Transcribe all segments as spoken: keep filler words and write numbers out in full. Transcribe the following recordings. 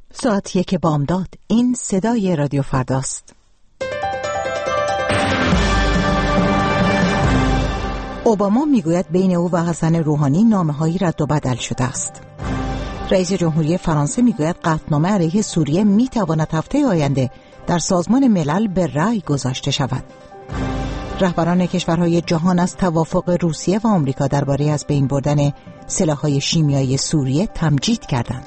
ساعت یک بامداد. این صدای رادیو فرداست. اوباما میگوید بین او و حسن روحانی نامه‌هایی رد و بدل شده است. رئیس جمهوری فرانسه میگوید قطعنامه علیه سوریه میتواند هفته آینده در سازمان ملل به رأی گذاشته شود. رهبران کشورهای جهان از توافق روسیه و آمریکا درباره از بین بردن سلاح‌های شیمیایی سوریه تمجید کردند.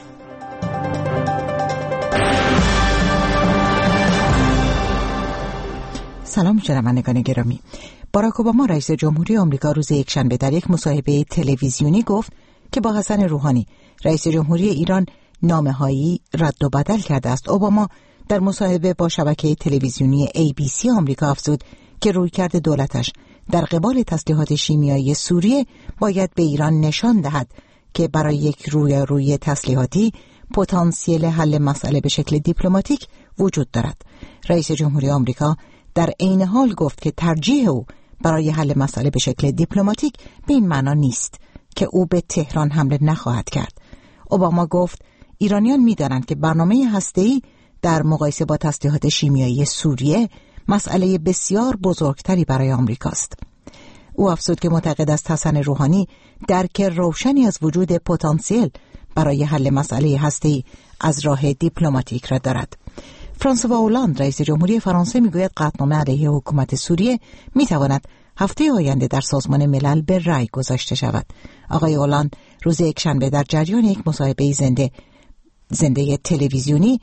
سلام شنوندگان گرامی. باراک اوباما رئیس جمهوری آمریکا روز یکشنبه در یک مصاحبه تلویزیونی گفت که با حسن روحانی رئیس جمهوری ایران نامه‌هایی رد و بدل کرده است. اوباما در مصاحبه با شبکه تلویزیونی ای بی سی آمریکا افزود که رویکرد دولتش در قبال تسلیحات شیمیایی سوریه باید به ایران نشان دهد که برای یک رویارویی تسلیحاتی پتانسیل حل مسئله به شکل دیپلماتیک وجود دارد. رئیس جمهوری آمریکا در عین حال گفت که ترجیح او برای حل مسئله به شکل دیپلماتیک به این معنا نیست که او به تهران حمله نخواهد کرد. اوباما گفت ایرانیان می‌دانند که برنامه هسته‌ای در مقایسه با تسلیحات شیمیایی سوریه مسئله بسیار بزرگتری برای آمریکاست. او افزود که معتقد است حسن روحانی درک روشنی از وجود پتانسیل برای حل مسئله هسته‌ای از راه دیپلماتیک را دارد. فرانسوا اولاند رئیس جمهوری فرانسه میگوید قطعنامه علیه حکومت سوریه میتواند هفته آینده در سازمان ملل به رأی گذاشته شود. آقای اولاند روز یکشنبه در جریان یک مصاحبه زنده زنده تلویزیونی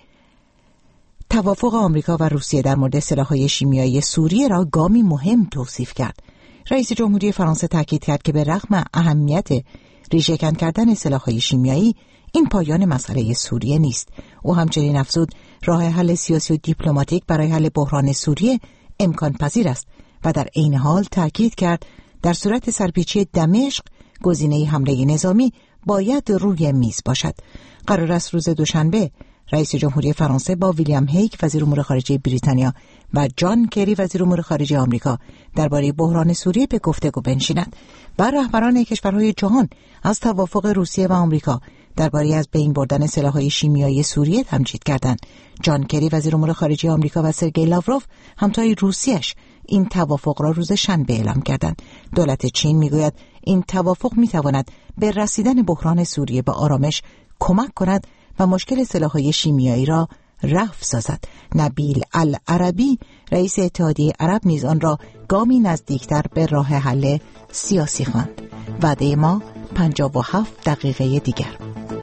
توافق آمریکا و روسیه در مورد سلاح‌های شیمیایی سوریه را گامی مهم توصیف کرد. رئیس جمهوری فرانسه تاکید کرد که به رغم اهمیت ریشه‌کن کردن سلاح‌های شیمیایی، این پایان مسئله سوریه نیست. او همچنین افزود راه حل سیاسی و دیپلماتیک برای حل بحران سوریه امکان پذیر است و در عین حال تاکید کرد در صورت سرپیچی دمشق گزینه حمله نظامی باید روی میز باشد. قرار است روز دوشنبه رئیس جمهوری فرانسه با ویلیام هیگ وزیر امور خارجه بریتانیا و جان کری وزیر امور خارجه آمریکا درباره بحران سوریه به گفتگو بنشینند. و رهبران کشورهای جهان از توافق روسیه و آمریکا درباره از بین بردن سلاح‌های شیمیایی سوریه تمجید کردند. جان کری وزیر امور خارجه آمریکا و سرگئی لاوروف همتای روسیه‌اش این توافق را روز شنبه اعلام کردند. دولت چین میگوید این توافق میتواند به رسیدن بحران سوریه به آرامش کمک کند و مشکل سلاح‌های شیمیایی را رفع سازد. نبیل العربی رئیس اتحادیه عرب نیز آن را گامی نزدیکتر به راه حل سیاسی خواند. وعده ما پنجاه و هفت دقیقه دیگر.